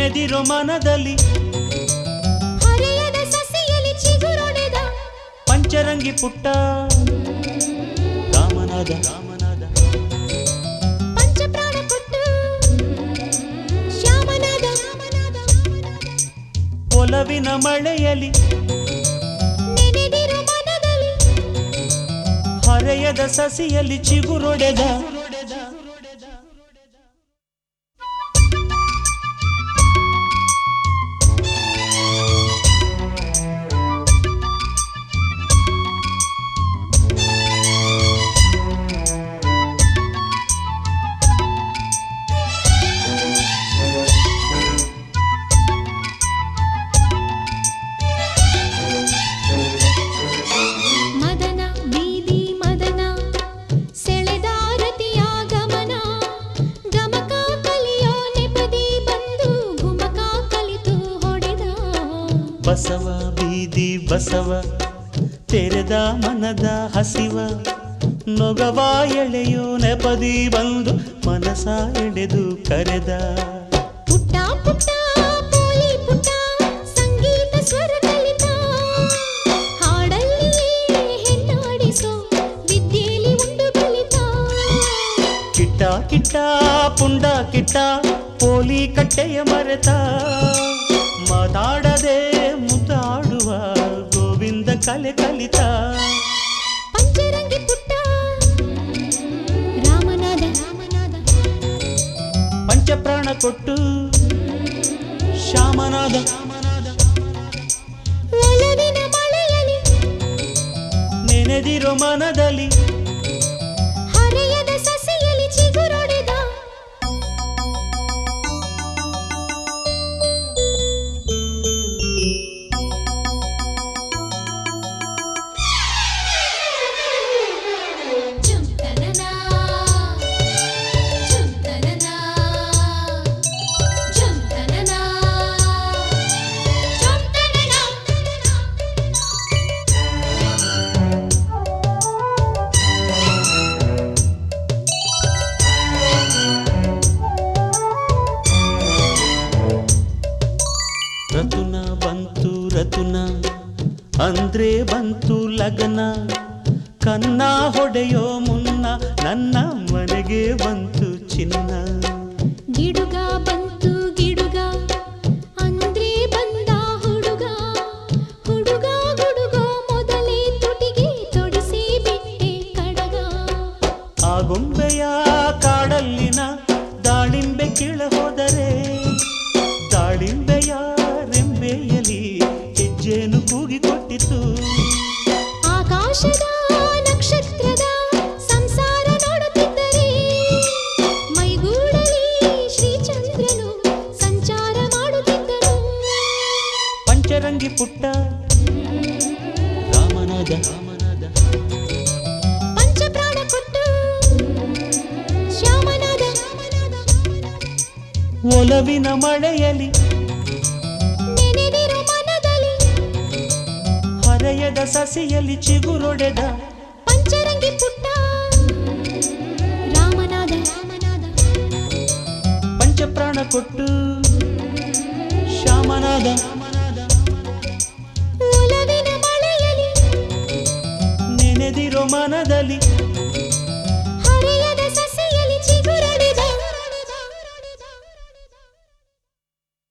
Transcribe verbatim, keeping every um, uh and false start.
ನೆನೆದಿರೋ ಮನದಲ್ಲಿ ಹರೆಯದ ಸಸಿಯಲ್ಲಿ ಚಿಗುರೊಡೆದ ಪಂಚರಂಗಿ ಪುಟ್ಟ ರಾಮನಾದ ರಾಮನಾದ ಪಂಚಪ್ರಾಣ ಕೊಟ್ಟು ಶ್ಯಾಮನಾದ ಒಲವಿನ ಮಳೆಯಲಿ ನೆನೆದಿರೋ ಮನದಲ್ಲಿ ಹರೆಯದ ಸಸಿಯಲ್ಲಿ ಚಿಗುರೊಡೆದ ಬಸವ ಬೀದಿ ಬಸವ ತೆರೆದ ಮನದ ಹಸಿವ ನೊಗವ ಎಳೆಯೋ ನೆಪದಿ ಬಂದು ಮನಸ ಎಳೆದು ಕರೆದ ಪುಟ್ಟ ಪುಟ್ಟ ಪೋಲಿ ಪುಟ್ಟ ಸಂಗೀತ ಸ್ವರ ಕಲಿತ ಹಾಡಲ್ಲಿ ಹೆಣ್ಣಾಡಿಸೋ ವಿದ್ಯೆಯಲ್ಲಿ ಉಂಡು ಕಲಿತ ಕಿಟ್ಟ ಕಿಟ್ಟ ಪುಂಡ ಕಿಟ್ಟ ಪೋಲಿ ಕಟ್ಟೆಯ ಮರೆತ ಮಾತಾಡದೆ ಮುದ್ದಾಡುವ ಗೋವಿಂದ ಕಲೆ ಕಲಿತ ಪಂಚರಂಗಿ ಪುಟ್ಟ ರಾಮನಾದ ರಾಮನಾದ ಪಂಚಪ್ರಾಣ ಕೊಟ್ಟು ಶ್ಯಾಮನಾದ ಒಲವಿನ ಮಳೆಯಲಿ ನೆನೆದಿರೋ ಮನದಲ್ಲಿ ಹರೆಯದ ಸಸಿಯಲ್ಲಿ ಚಿಗುರೊಡೆದ ರತುನ ಬಂತು ರತುನ ಅಂದ್ರೆ ಬಂತು ಲಗನ ಕನ್ನ ಹೊಡೆಯೋ ಮುನ್ನ ನನ್ನ ಮನೆಗೆ ಬಂತು ಚಿನ್ನ ಗಿಡುಗ ಬಂತು ಗಿಡುಗ ಅಂದ್ರೆ ಬಂದ ಹುಡುಗ ಹುಡುಗ ಹುಡುಗ ಮೊದಲೇ ತುಟಿಗೆ ತೊಡಿಸಿ ಬಿಟ್ಟೆ ಕಡಗ ಆ ಗೊಂಬೆಯ ಕಾಡಲ್ಲಿನ ದಾಳಿಂಬೆ ಕೀಳ ಹೋದರೆ ದಾಳಿಂಬೆಯ ರೆಂಬೆಯಲಿ ಹೆಜ್ಜೆನು ಕೂಗಿ ಕೊಟ್ಟಿತು ಆಕಾಶದ ನಕ್ಷತ್ರದ ಸಂಸಾರ ನೋಡುತ್ತಿದ್ದರೆ ಮೈಗೂಡಲಿ ಶ್ರೀಚಂದ್ರನು ಸಂಚಾರ ಮಾಡುತ್ತಿದ್ದನು ಪಂಚರಂಗಿ ಪುಟ್ಟ ರಾಮನಾದ ರಾಮನಾದ ಪಂಚಪ್ರಾಣ ಕೊಟ್ಟು ಶ್ಯಾಮನಾದ ಒಲವಿನ ಮಳೆಯಲಿ ನೆನೆದಿರೋ ಮನದಲ್ಲಿ ಹರೆಯದ ಸಸಿಯಲ್ಲಿ ಚಿಗುರೊಡೆದ ಪಂಚರಂಗಿ ಪುಟ್ಟ ರಾಮನಾದ ರಾಮನಾದ ಪಂಚಪ್ರಾಣ ಕೊಟ್ಟು ಶ್ಯಾಮನಾದ ಒಲವಿನ ಮಳೆಯಲಿ ನೆನೆದಿರೋ ಮನದಲ್ಲಿ